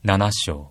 7章。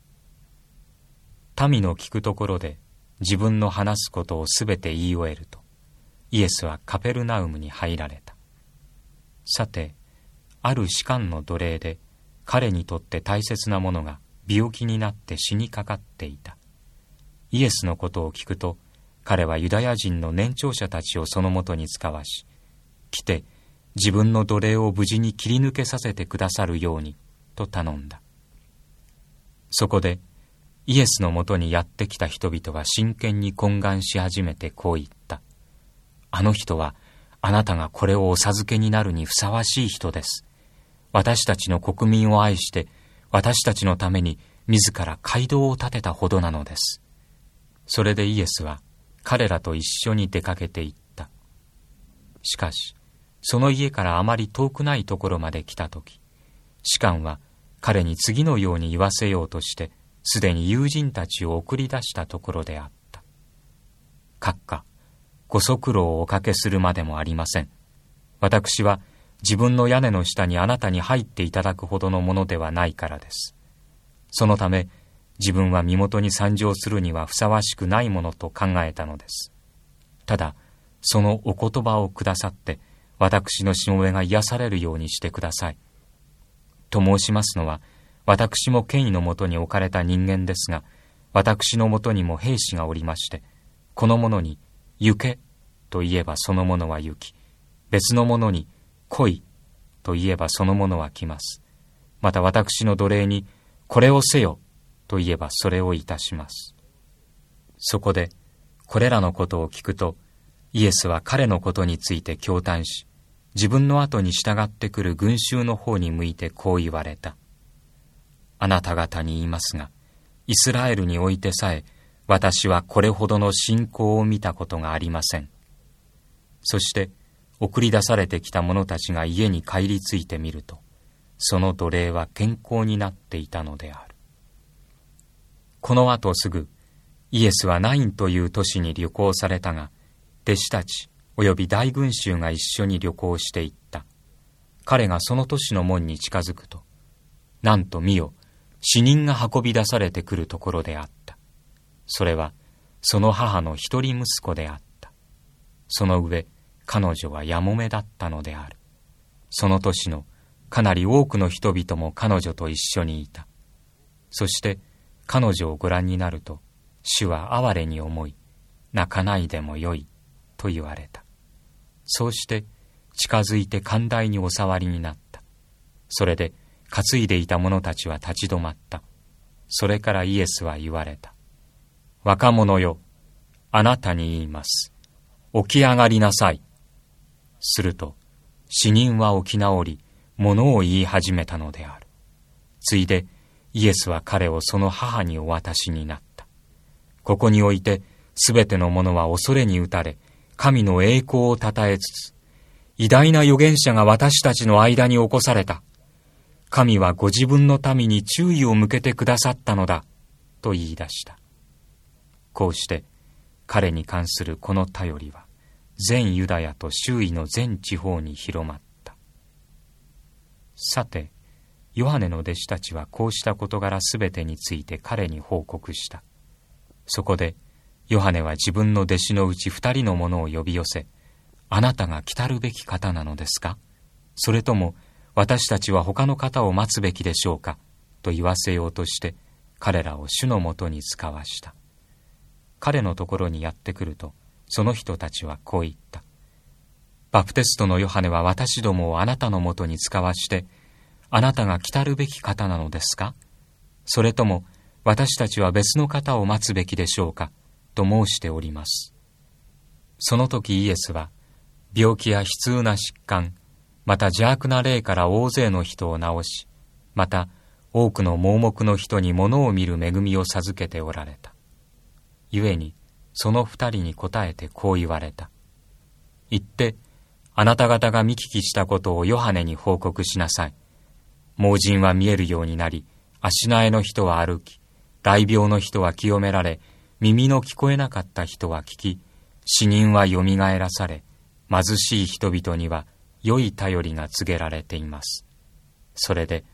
民の聞くところで自分の話すことをすべて言い終えると、イエスはカペルナウムに入られた。さて、ある士官の奴隷で彼にとって大切なものが病気になって死にかかっていた。イエスのことを聞くと、彼はユダヤ人の年長者たちをそのもとに使わし、来て自分の奴隷を無事に切り抜けさせてくださるようにと頼んだ。そこでイエスのもとにやってきた人々は真剣に懇願し始めてこう言った。あの人はあなたがこれをお授けになるにふさわしい人です。私たちの国民を愛して私たちのために自ら街道を建てたほどなのです。それでイエスは彼らと一緒に出かけて行った。しかしその家からあまり遠くないところまで来たとき、士官は彼に次のように言わせようとしてすでに友人たちを送り出したところであった。閣下、ご足労をおかけするまでもありません。私は自分の屋根の下にあなたに入っていただくほどのものではないからです。そのため自分は身元に参上するにはふさわしくないものと考えたのです。ただそのお言葉をくださって私のしもべが癒されるようにしてください。と申しますのは、私も権威のもとに置かれた人間ですが、私のもとにも兵士がおりまして、この者に行けと言えばその者は行き、別の者に来いと言えばその者は来ます。また私の奴隷にこれをせよと言えばそれをいたします。そこでこれらのことを聞くと、イエスは彼のことについて驚嘆し、自分の後に従ってくる群衆の方に向いてこう言われた。あなた方に言いますが、イスラエルにおいてさえ私はこれほどの信仰を見たことがありません。そして送り出されてきた者たちが家に帰り着いてみると、その奴隷は健康になっていたのである。この後すぐイエスはナインという都市に旅行されたが、弟子たちおよび大群衆が一緒に旅行していった。彼がその都市の門に近づくと、なんと見よ、死人が運び出されてくるところであった。それはその母の一人息子であった。その上、彼女はやもめだったのである。その年のかなり多くの人々も彼女と一緒にいた。そして彼女をご覧になると、主は哀れに思い、泣かないでもよいと言われた。そうして近づいて寛大にお触りになった。それで担いでいた者たちは立ち止まった。それからイエスは言われた。若者よ、あなたに言います。起き上がりなさい。すると死人は起き直り、物を言い始めたのである。ついでイエスは彼をその母にお渡しになった。ここにおいてすべての者は恐れに打たれ、神の栄光をたたえつつ、偉大な預言者が私たちの間に起こされた。神はご自分の民に注意を向けてくださったのだ、と言い出した。こうして彼に関するこの便りは、全ユダヤと周囲の全地方に広まった。さて、ヨハネの弟子たちはこうした事柄すべてについて彼に報告した。そこで、ヨハネは自分の弟子のうち2人の者を呼び寄せ、あなたが来たるべき方なのですか？それとも私たちは他の方を待つべきでしょうか？と言わせようとして彼らを主のもとに使わした。彼のところにやってくると、その人たちはこう言った。バプテストのヨハネは私どもをあなたのもとに使わして、あなたが来たるべき方なのですか？それとも私たちは別の方を待つべきでしょうか？と申しております。その時イエスは、病気や悲痛な疾患、また邪悪な霊から大勢の人を治し、また多くの盲目の人に物を見る恵みを授けておられた。故にその2人に答えてこう言われた。行って、あなた方が見聞きしたことをヨハネに報告しなさい。盲人は見えるようになり、足苗の人は歩き、大病の人は清められ、耳の聞こえなかった人は聞き、死人はよみがえらされ、貧しい人々には良い便りが告げられています。それで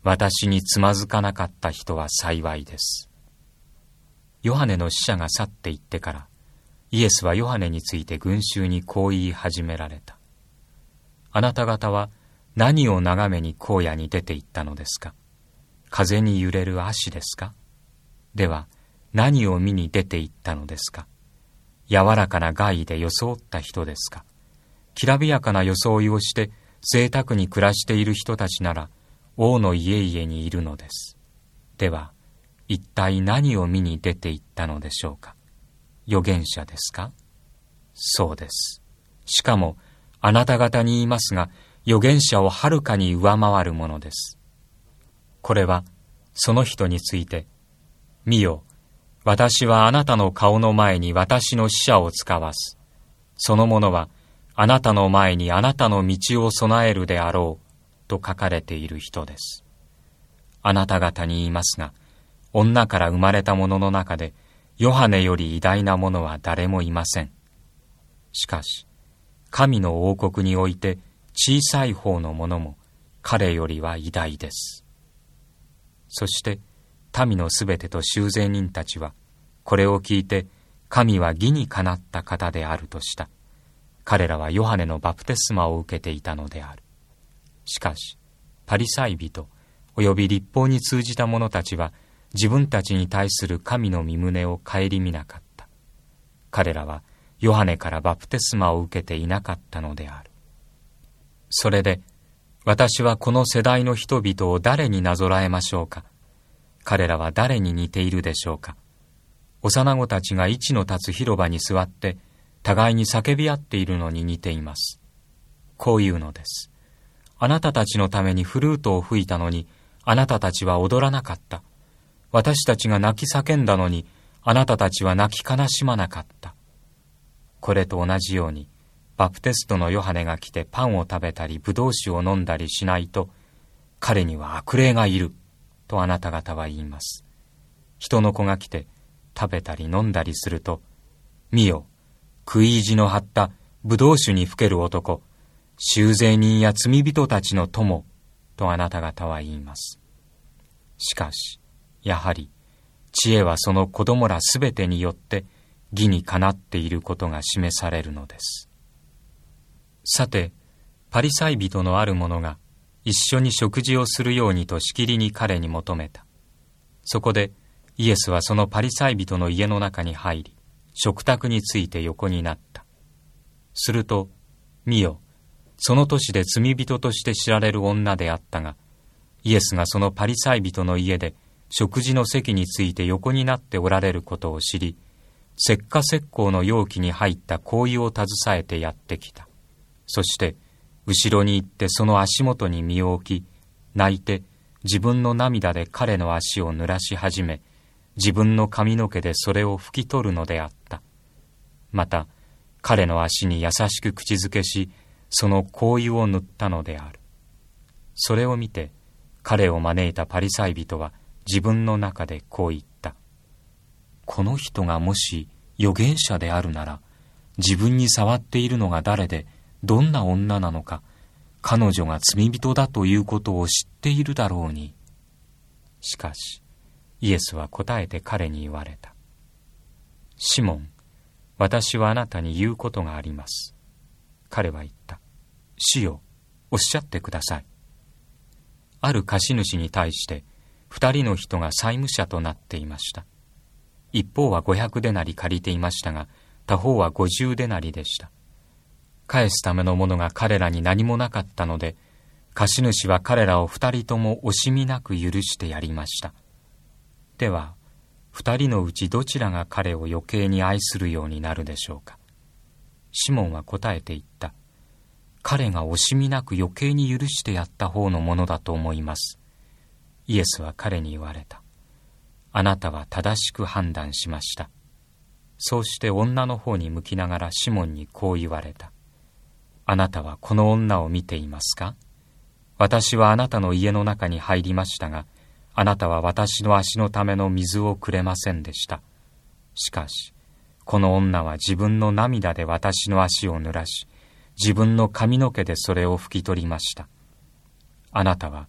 私につまずかなかった人は幸いです。ヨハネの使者が去って行ってから、イエスはヨハネについて群衆にこう言い始められた。あなた方は何を眺めに荒野に出て行ったのですか？風に揺れる葦ですか？では何を見に出て行ったのですか？柔らかな害で装った人ですか？きらびやかな装いをして贅沢に暮らしている人たちなら王の家々にいるのです。では一体何を見に出て行ったのでしょうか？預言者ですか？そうです。しかもあなた方に言いますが、預言者をはるかに上回るものです。これはその人について、見よ、私はあなたの顔の前に私の使者を使わす。その者はあなたの前にあなたの道を備えるであろうと書かれている人です。あなた方に言いますが、女から生まれた者の中でヨハネより偉大な者は誰もいません。しかし神の王国において小さい方の者も彼よりは偉大です。そして民のすべてと修税人たちはこれを聞いて、神は義にかなった方であるとした。彼らはヨハネのバプテスマを受けていたのである。しかしパリサイ人および律法に通じた者たちは自分たちに対する神の御胸を顧みなかった。彼らはヨハネからバプテスマを受けていなかったのである。それで私はこの世代の人々を誰になぞらえましょうか？彼らは誰に似ているでしょうか？幼子たちが市の立つ広場に座って互いに叫び合っているのに似ています。こういうのです。あなたたちのためにフルートを吹いたのにあなたたちは踊らなかった。私たちが泣き叫んだのにあなたたちは泣き悲しまなかった。これと同じようにバプテストのヨハネが来てパンを食べたりブドウ酒を飲んだりしないと、彼には悪霊がいるとあなた方は言います。人の子が来て食べたり飲んだりすると、見よ、食い意地の張ったブドウ酒にふける男、修税人や罪人たちの友とあなた方は言います。しかしやはり知恵はその子供らすべてによって義にかなっていることが示されるのです。さて、パリサイ人のある者が一緒に食事をするようにとしきりに彼に求めた。そこでイエスはそのパリサイ人の家の中に入り、食卓について横になった。すると、見よ、その年で罪人として知られる女であったが、イエスがそのパリサイ人の家で食事の席について横になっておられることを知り、石化石膏の容器に入った香油を携えてやってきた。そして後ろに行ってその足元に身を置き、泣いて自分の涙で彼の足を濡らし始め、自分の髪の毛でそれを拭き取るのであった。また彼の足に優しく口づけし、その香油を塗ったのである。それを見て彼を招いたパリサイ人は自分の中でこう言った。この人がもし預言者であるなら、自分に触っているのが誰でどんな女なのか、彼女が罪人だということを知っているだろうに。しかしイエスは答えて彼に言われた。シモン、私はあなたに言うことがあります。彼は言った。主よ、おっしゃってください。ある貸主に対して2人の人が債務者となっていました。一方は500デナリ借りていましたが、他方は50デナリでした。返すためのものが彼らに何もなかったので、貸主は彼らを2人とも惜しみなく許してやりました。では、2人のうちどちらが彼を余計に愛するようになるでしょうか。シモンは答えて言った。彼が惜しみなく余計に許してやった方のものだと思います。イエスは彼に言われた。あなたは正しく判断しました。そうして女の方に向きながらシモンにこう言われた。あなたはこの女を見ていますか？私はあなたの家の中に入りましたが、あなたは私の足のための水をくれませんでした。しかし、この女は自分の涙で私の足を濡らし、自分の髪の毛でそれを拭き取りました。あなたは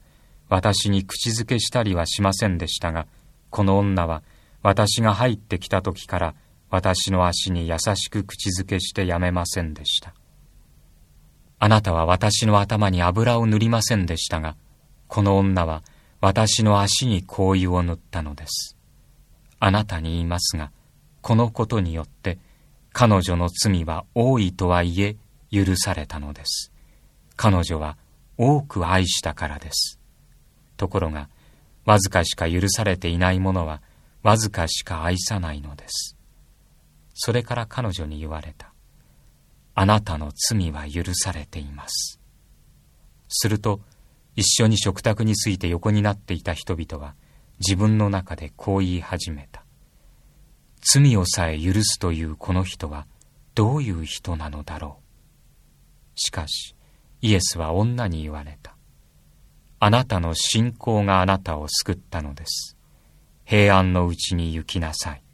私に口づけしたりはしませんでしたが、この女は私が入ってきた時から私の足に優しく口づけしてやめませんでした。あなたは私の頭に油を塗りませんでしたが、この女は私の足に香油を塗ったのです。あなたに言いますが、このことによって彼女の罪は多いとはいえ許されたのです。彼女は多く愛したからです。ところが、わずかしか許されていない者はわずかしか愛さないのです。それから彼女に言われた。あなたの罪は許されています。すると、一緒に食卓について横になっていた人々は自分の中でこう言い始めた。罪をさえ許すというこの人はどういう人なのだろう。しかし、イエスは女に言われた。あなたの信仰があなたを救ったのです。平安のうちに行きなさい。